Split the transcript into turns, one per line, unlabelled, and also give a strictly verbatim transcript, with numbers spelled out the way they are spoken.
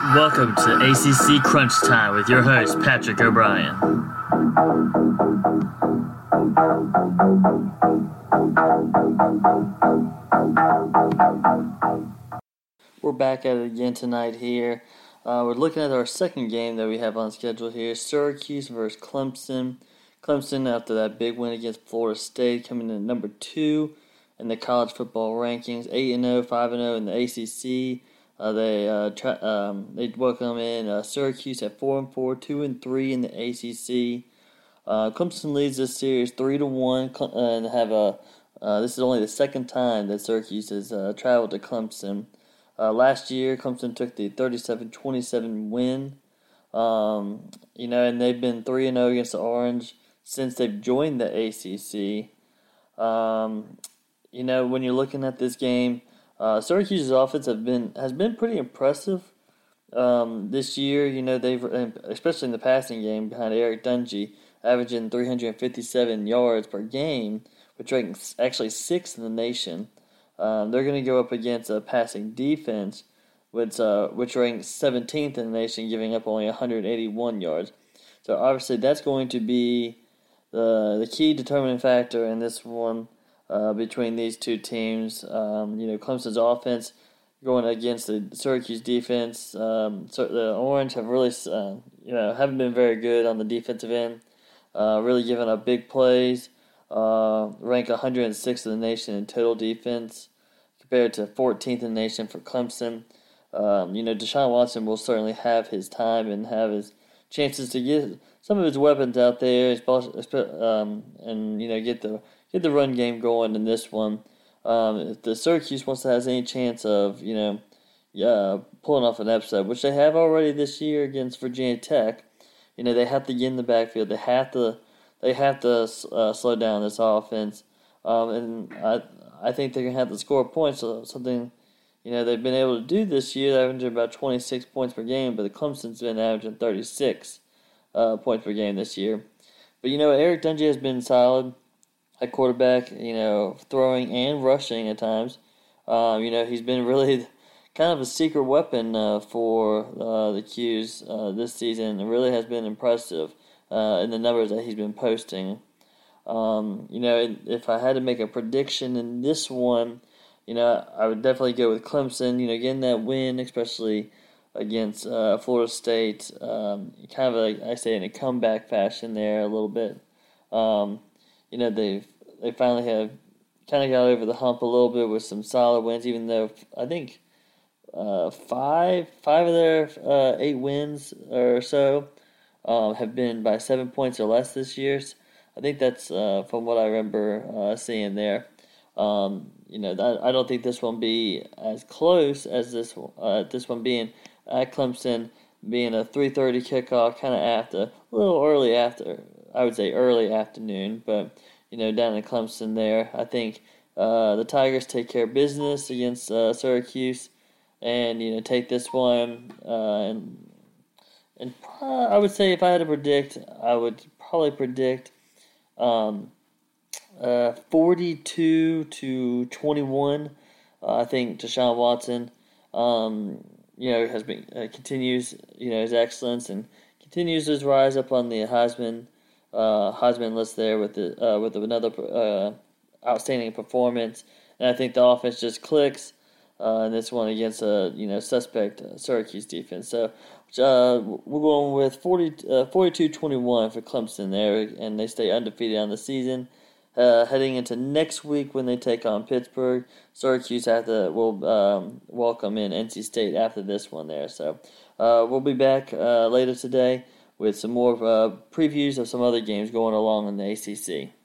Welcome to A C C Crunch Time with your host, Patrick O'Brien. We're back at it again tonight here. Uh, we're looking at our second game that we have on schedule here, Syracuse versus Clemson. Clemson, after that big win against Florida State, coming in at number two in the college football rankings, eight and oh, five and oh in the A C C. Uh, they uh, tra- um, they welcome in uh, Syracuse at four and four, two and three in the A C C. Uh, Clemson leads this series three to one, uh, and have a. Uh, this is only the second time that Syracuse has uh, traveled to Clemson. Uh, last year, Clemson took the thirty-seven twenty-seven win. Um, you know, and they've been three and oh against the Orange since they've joined the A C C. Um, you know, when you're looking at this game. Uh, Syracuse's offense have been has been pretty impressive um, this year. You know, they've especially in the passing game behind Eric Dungey, averaging three hundred fifty-seven yards per game, which ranks actually sixth in the nation. Um, they're going to go up against a passing defense, which uh, which ranks seventeenth in the nation, giving up only one hundred eighty-one yards. So obviously, that's going to be the the key determining factor in this one. Uh, between these two teams, um, you know, Clemson's offense going against the Syracuse defense. Um, so the Orange have really, uh, you know, haven't been very good on the defensive end. Uh, really giving up big plays. Uh, rank one hundred sixth in the nation in total defense, compared to fourteenth in the nation for Clemson. Um, you know, Deshaun Watson will certainly have his time and have his chances to get some of his weapons out there, um, and you know, get the Get the run game going in this one. Um, if the Syracuse wants to have any chance of, you know, yeah, pulling off an upset, which they have already this year against Virginia Tech, you know, they have to get in the backfield. They have to, they have to uh, slow down this offense, um, and I, I think they're gonna have to score points. So something, you know, they've been able to do this year. They're averaging about twenty-six points per game, but the Clemson's been averaging thirty-six uh, points per game this year. But you know, Eric Dungey has been solid at quarterback, you know, throwing and rushing at times. Um, you know, he's been really kind of a secret weapon uh, for uh, the Qs uh, this season. It really has been impressive uh, in the numbers that he's been posting. Um, you know, if I had to make a prediction in this one, you know, I would definitely go with Clemson. You know, getting that win, especially against uh, Florida State, um, kind of like I say in a comeback fashion there a little bit. Um, You know, they they finally have kind of got over the hump a little bit with some solid wins, even though I think uh, five five of their uh, eight wins or so um, have been by seven points or less this year. So I think that's uh, from what I remember uh, seeing there. Um, you know, I, I don't think this one be as close as this uh, this one being at Clemson, being a three thirty kickoff, kind of after a little early after. I would say early afternoon, but, you know, down in Clemson there, I think uh, the Tigers take care of business against uh, Syracuse and, you know, take this one. Uh, and and I would say if I had to predict, I would probably predict um, uh, forty-two to twenty-one. Uh, I think Deshaun Watson, um, you know, has been uh, continues, you know, his excellence and continues his rise up on the Heisman Uh, Heisman list there with the uh, with another uh, outstanding performance, and I think the offense just clicks uh, in this one against a you know suspect uh, Syracuse defense. So uh, we're going with forty, uh, forty-two twenty-one for Clemson there, and they stay undefeated on the season. Uh, heading into next week when they take on Pittsburgh, Syracuse have to, will um, welcome in N C State after this one there. So uh, we'll be back uh, later today with some more uh, previews of some other games going along in the A C C.